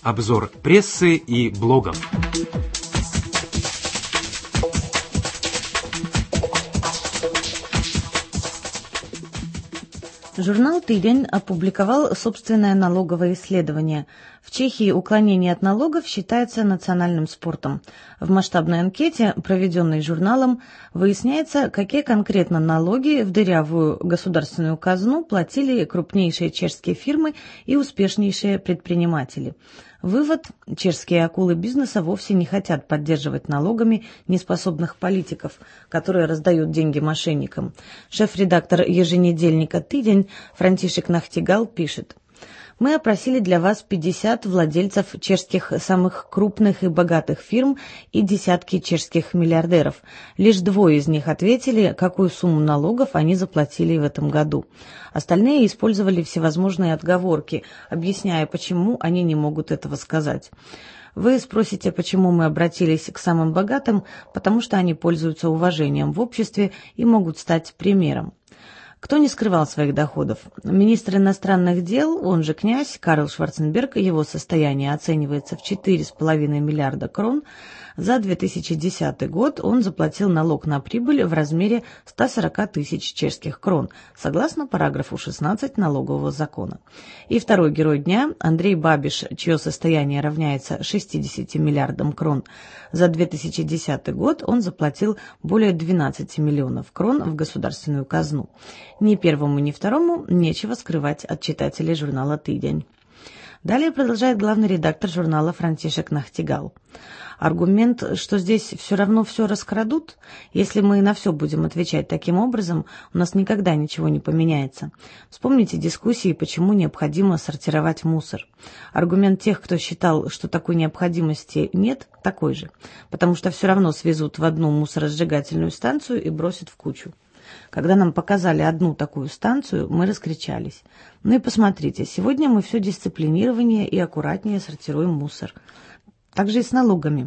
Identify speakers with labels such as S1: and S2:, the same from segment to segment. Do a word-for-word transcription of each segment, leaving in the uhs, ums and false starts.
S1: Обзор прессы и блогов.
S2: Журнал «Тыдень» опубликовал собственное налоговое исследование. В Чехии уклонение от налогов считается национальным спортом. В масштабной анкете, проведенной журналом, выясняется, какие конкретно налоги в дырявую государственную казну платили крупнейшие чешские фирмы и успешнейшие предприниматели. Вывод: чешские акулы бизнеса вовсе не хотят поддерживать налогами неспособных политиков, которые раздают деньги мошенникам. Шеф-редактор еженедельника «Тыдень» Франтишек Нахтигал пишет: «Мы опросили для вас пятьдесят владельцев чешских самых крупных и богатых фирм и десятки чешских миллиардеров. Лишь двое из них ответили, какую сумму налогов они заплатили в этом году. Остальные использовали всевозможные отговорки, объясняя, почему они не могут этого сказать». Вы спросите, почему мы обратились к самым богатым? Потому что они пользуются уважением в обществе и могут стать примером. Кто не скрывал своих доходов? Министр иностранных дел, он же князь Карл Шварценберг, его состояние оценивается в четыре с половиной миллиарда крон. За две тысячи десятый год он заплатил налог на прибыль в размере ста сорока тысяч чешских крон, согласно параграфу шестнадцать налогового закона. И второй герой дня, Андрей Бабиш, чье состояние равняется шестидесяти миллиардам крон. За две тысячи десятый год он заплатил более двенадцати миллионов крон в государственную казну. Ни первому, ни второму нечего скрывать от читателей журнала «Тыдень». Далее продолжает главный редактор журнала Франтишек Нахтигал. Аргумент, что здесь все равно все раскрадут, если мы на все будем отвечать таким образом, у нас никогда ничего не поменяется. Вспомните дискуссии, почему необходимо сортировать мусор. Аргумент тех, кто считал, что такой необходимости нет, такой же, потому что все равно свезут в одну мусоросжигательную станцию и бросят в кучу. Когда нам показали одну такую станцию, мы раскричались. Ну и посмотрите, сегодня мы все дисциплинированнее и аккуратнее сортируем мусор. Так же и с налогами.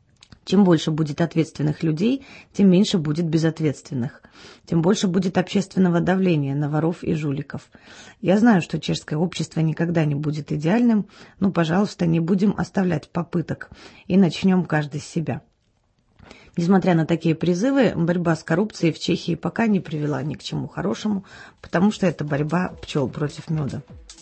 S2: Чем больше будет ответственных людей, тем меньше будет безответственных. Тем больше будет общественного давления на воров и жуликов. Я знаю, что чешское общество никогда не будет идеальным, но, пожалуйста, не будем оставлять попыток и начнем каждый с себя. Несмотря на такие призывы, борьба с коррупцией в Чехии пока не привела ни к чему хорошему, потому что это борьба пчел против меда.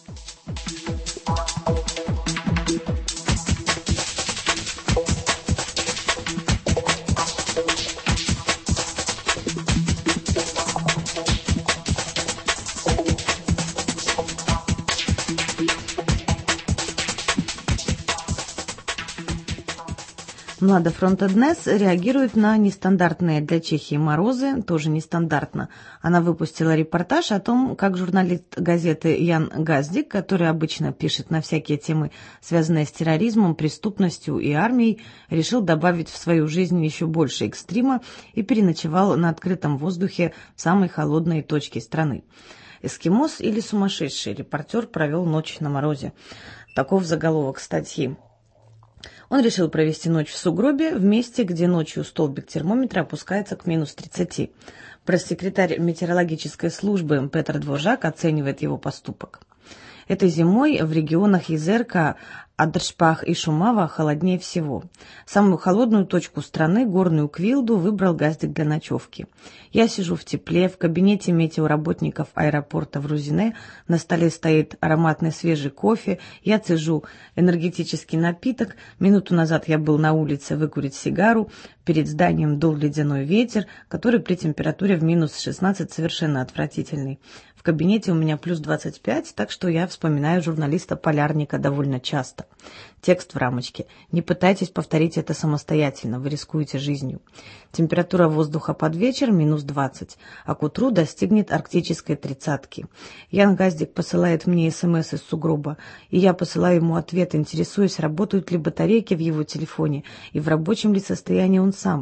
S2: Младофронта Днес реагирует на нестандартные для Чехии морозы, тоже нестандартно. Она выпустила репортаж о том, как журналист газеты Ян Газдик, который обычно пишет на всякие темы, связанные с терроризмом, преступностью и армией, решил добавить в свою жизнь еще больше экстрима и переночевал на открытом воздухе в самой холодной точке страны. «Эскимос или сумасшедший?» Репортер провел ночь на морозе. Таков заголовок статьи. Он решил провести ночь в сугробе, в месте, где ночью столбик термометра опускается к минус тридцати. Пресс-секретарь метеорологической службы Петр Дворжак оценивает его поступок. Этой зимой в регионах Изерка, Адершпах и Шумава холоднее всего. Самую холодную точку страны, горную Квилду, выбрал Газдик для ночевки. Я сижу в тепле, в кабинете метеоработников аэропорта в Рузине, на столе стоит ароматный свежий кофе, я цежу энергетический напиток, минуту назад я был на улице выкурить сигару, перед зданием дул ледяной ветер, который при температуре в минус шестнадцать совершенно отвратительный. В кабинете у меня плюс двадцать пять, так что я вспоминаю журналиста-полярника довольно часто. Текст в рамочке. Не пытайтесь повторить это самостоятельно, вы рискуете жизнью. Температура воздуха под вечер минус двадцать, а к утру достигнет арктической тридцатки. Ян Газдик посылает мне смс из сугроба, и я посылаю ему ответ, интересуясь, работают ли батарейки в его телефоне и в рабочем ли состоянии он сам.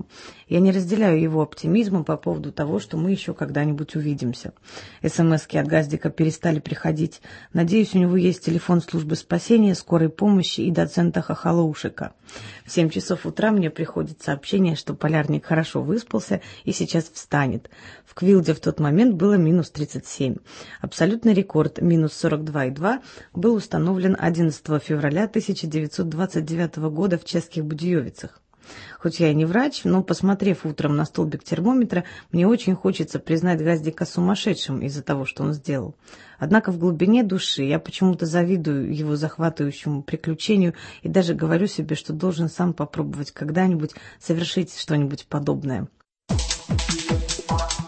S2: Я не разделяю его оптимизма по поводу того, что мы еще когда-нибудь увидимся. СМСки от Газдика перестали приходить. Надеюсь, у него есть телефон службы спасения, скорой помощи и доцента Хохолоушика. В семь часов утра мне приходит сообщение, что полярник хорошо выспался и сейчас встанет. В Квилде в тот момент было минус тридцать семь. Абсолютный рекорд, минус сорок два и два, был установлен одиннадцатого февраля тысяча девятьсот двадцать девятого года в Ческих Будиевицах. Хоть я и не врач, но, посмотрев утром на столбик термометра, мне очень хочется признать Газдика сумасшедшим из-за того, что он сделал. Однако в глубине души я почему-то завидую его захватывающему приключению и даже говорю себе, что должен сам попробовать когда-нибудь совершить что-нибудь подобное.